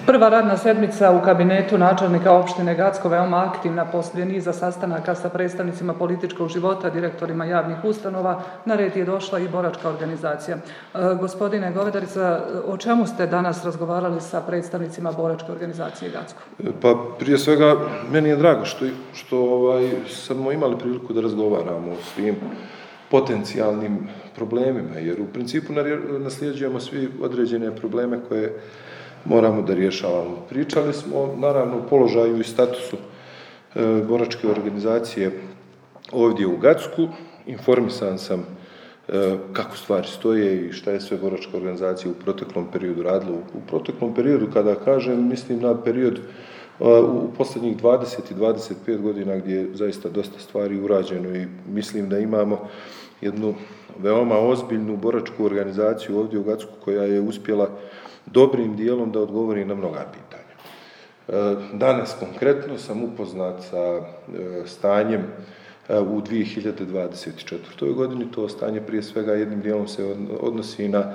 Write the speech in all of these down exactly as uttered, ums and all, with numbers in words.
Prva radna sedmica u kabinetu načelnika opštine Gacko veoma aktivna poslije niza sastanaka sa predstavnicima političkog života, direktorima javnih ustanova. Na red je došla i boračka organizacija. E, gospodine Govedarica, o čemu ste danas razgovarali sa predstavnicima boračke organizacije Gacko? Pa prije svega, meni je drago što, što ovaj, smo imali priliku da razgovaramo o svim potencijalnim problemima, jer u principu nasljeđujemo svi određene probleme koje moramo da rješavamo. Pričali smo, naravno, o položaju i statusu e, boračke organizacije ovdje u Gacku. Informisan sam e, kako stvari stoje i šta je sve boračka organizacija u proteklom periodu radila. U proteklom periodu, kada kažem, mislim na period e, u posljednjih dvadeset i dvadeset pet godina gdje je zaista dosta stvari urađeno i mislim da imamo jednu veoma ozbiljnu boračku organizaciju ovdje u Gacku koja je uspjela dobrim dijelom da odgovori na mnoga pitanja. Danas konkretno sam upoznat sa stanjem u dvije hiljade dvadeset četvrtoj godini. To stanje prije svega jednim dijelom se odnosi na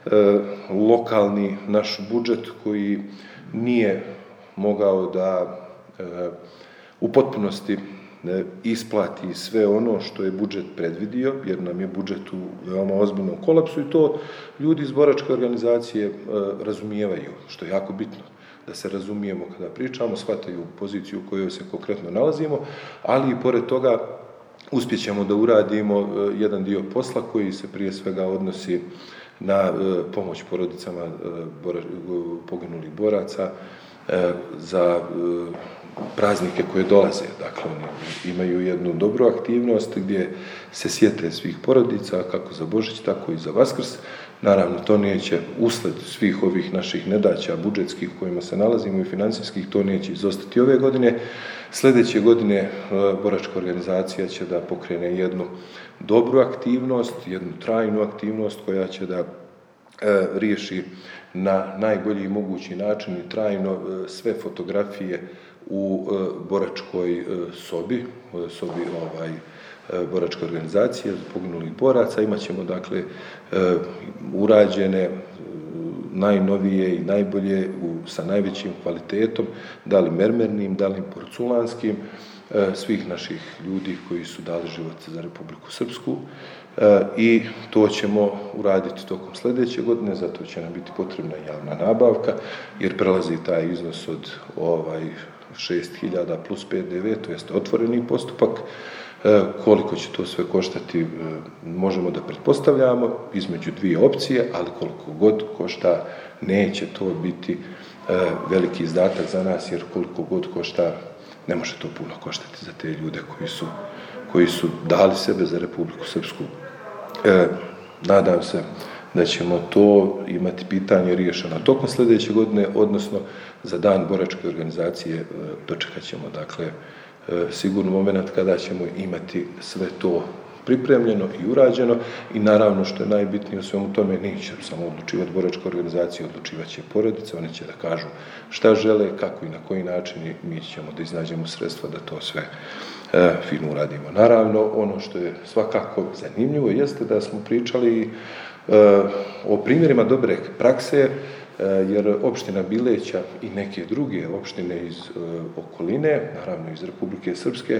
lokalni naš budžet koji nije mogao da u potpunosti isplati sve ono što je budžet predvidio, jer nam je budžet u veoma ozbiljnom kolapsu i to ljudi iz boračke organizacije razumijevaju, što je jako bitno da se razumijemo kada pričamo, shvataju poziciju u kojoj se konkretno nalazimo, ali i pored toga uspjećemo da uradimo jedan dio posla koji se prije svega odnosi na pomoć porodicama poginulih boraca za praznike koje dolaze. Dakle, oni imaju jednu dobru aktivnost gdje se sjete svih porodica, kako za Božić, tako i za Vaskrs. Naravno, to neće, usled svih ovih naših nedaća budžetskih u kojima se nalazimo i financijskih, to neće izostati ove godine. Sljedeće godine boračka organizacija će da pokrene jednu dobru aktivnost, jednu trajnu aktivnost koja će da e, riješi na najbolji mogući način i trajno e, sve fotografije u e, boračkoj e, sobi, sobi ovaj, e, boračke organizacije poginulih boraca. Imaćemo dakle e, urađene e, najnovije i najbolje u, sa najvećim kvalitetom, da li mermernim, da li porculanskim, e, svih naših ljudi koji su dali život za Republiku Srpsku. E, I to ćemo uraditi tokom sljedeće godine, zato će nam biti potrebna javna nabavka, jer prelazi taj iznos od ovaj, šest hiljada plus P D V, to jest otvoreni postupak. E, koliko će to sve koštati, e, možemo da pretpostavljamo između dvije opcije, ali koliko god košta, neće to biti e, veliki izdatak za nas, jer koliko god košta, ne može to puno koštati za te ljude koji su, koji su dali sebe za Republiku Srpsku. E, nadam se da ćemo to imati pitanje riješeno tokom sljedeće godine, odnosno za dan boračke organizacije dočekat ćemo dakle sigurno moment kada ćemo imati sve to pripremljeno i urađeno i naravno što je najbitnije u svemu tome, neće samo odlučivati boračka organizacija, odlučivat će porodice, one će da kažu šta žele, kako i na koji način i mi ćemo da iznađemo sredstva da to sve e, fino uradimo. Naravno, ono što je svakako zanimljivo jeste da smo pričali e, o primjerima dobre prakse, jer opština Bileća i neke druge opštine iz e, okoline, naravno iz Republike Srpske,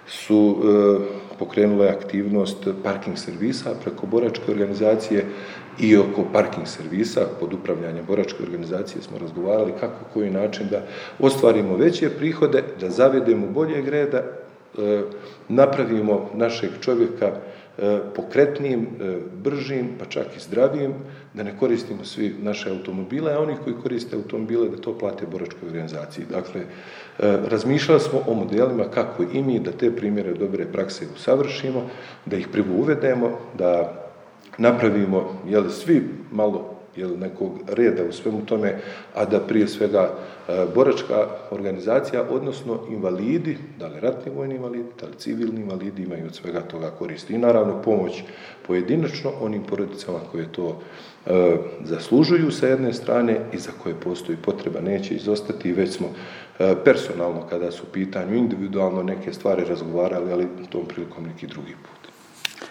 su e, pokrenule aktivnost parking servisa preko boračke organizacije i oko parking servisa pod upravljanjem boračke organizacije smo razgovarali kako, koji način da ostvarimo veće prihode, da zavedemo boljeg reda, e, napravimo našeg čovjeka pokretnijim, bržim, pa čak i zdravijim, da ne koristimo svi naše automobile, a oni koji koriste automobile da to plate boračkoj organizaciji. Dakle, razmišljali smo o modelima kako i mi da te primjere dobre prakse usavršimo, da ih prvo uvedemo, da napravimo jel, svi malo jel, nekog reda u svemu tome, a da prije svega boračka organizacija, odnosno invalidi, da li ratni vojni invalidi, da li civilni invalidi imaju od svega toga koristi. I naravno pomoć pojedinačno onim porodicama koje to e, zaslužuju sa jedne strane i za koje postoji potreba, neće izostati. Već smo e, personalno, kada su u pitanju individualno neke stvari razgovarali, ali tom prilikom neki drugi put.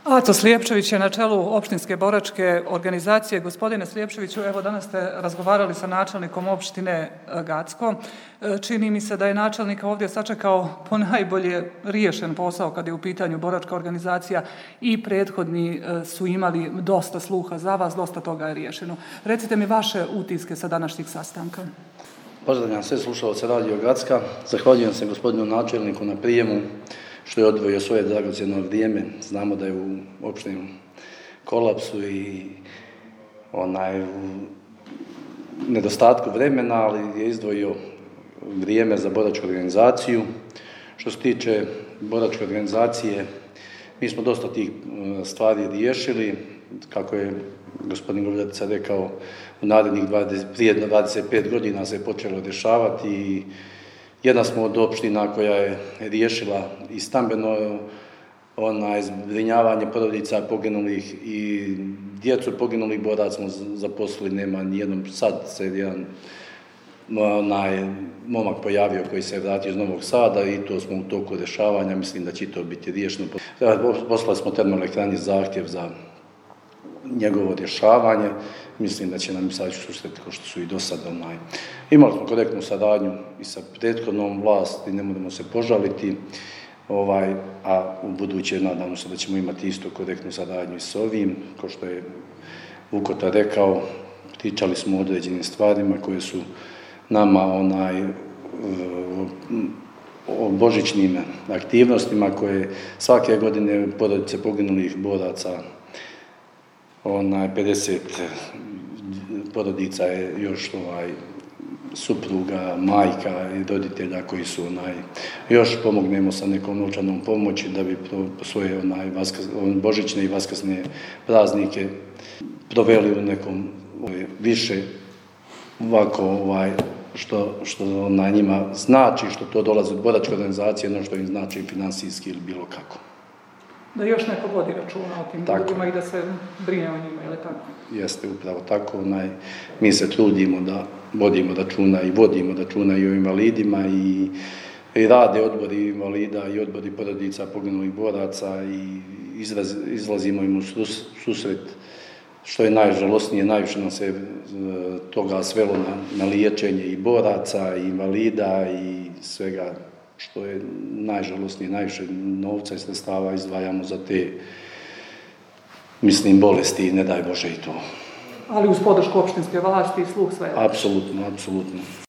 Aco Slijepčević je na čelu opštinske boračke organizacije. Gospodine Slijepčeviću, evo danas ste razgovarali sa načelnikom opštine Gacko. Čini mi se da je načelnik ovdje sačekao ponajbolje riješen posao kad je u pitanju boračka organizacija i prethodni su imali dosta sluha za vas, dosta toga je riješeno. Recite mi vaše utiske sa današnjeg sastanka. Pozdravljam sve slušalce Radio Gacka. Zahvaljujem se gospodinu načelniku na prijemu što je odvojio svoje dragocjeno vrijeme. Znamo da je u opštinem kolapsu i onaj u nedostatku vremena, ali je izdvojio vrijeme za boračku organizaciju. Što se tiče boračke organizacije, mi smo dosta tih stvari riješili. Kako je gospodin Govljatica rekao, u narednih dvadeset pet godina se je počelo rješavati i jedna smo od opština koja je riješila i stambeno onaj, zbrinjavanje porodica poginulih i djecu poginulih boraca smo zaposlili, nema nijednom, sad se jedan onaj, momak pojavio koji se je vratio iz Novog Sada i to smo u toku rješavanja, mislim da će to biti riješeno. Poslali smo termoelektrani zahtjev za njegovo rješavanje, mislim da će nam sad susreti kao što su i do sada. Onaj. Imali smo korektnu saradnju i sa prethodnom vlasti, ne moramo se požaliti, ovaj, a u buduće nadamo se da ćemo imati isto korektnu saradnju i s ovim, kao što je Vukota rekao, pričali smo o određenim stvarima koje su nama onaj, o božićnim aktivnostima koje svake godine porodice poginulih boraca, onaj, pedeset porodica je još ovaj, supruga, majka i roditelja koji su onaj, još pomognemo sa nekom novčanom pomoći da bi svoje onaj, vaskas, božićne i vaskrsne praznike proveli u nekom ovaj, više ovako ovaj, što, što na njima znači, što to dolazi od boračke organizacije, no što im znači finansijski ili bilo kako. Da još neko vodi računa o tim ljudima i da se brine o njima, je li tako? Jeste, upravo tako. Onaj, mi se trudimo da vodimo računa i vodimo računa i o invalidima i, i rade odbori invalida i odbori porodica poginulih boraca i izraz, izlazimo im u sus, susret, što je najžalosnije, najviše nam se toga svelo na, na liječenje i boraca i invalida i svega što je najžalosnije, najviše novca i sredstava izdvajamo za te, mislim, bolesti i ne daj Bože i to. Ali uz podršku opštinske vlasti i sluh sve. Apsolutno, apsolutno.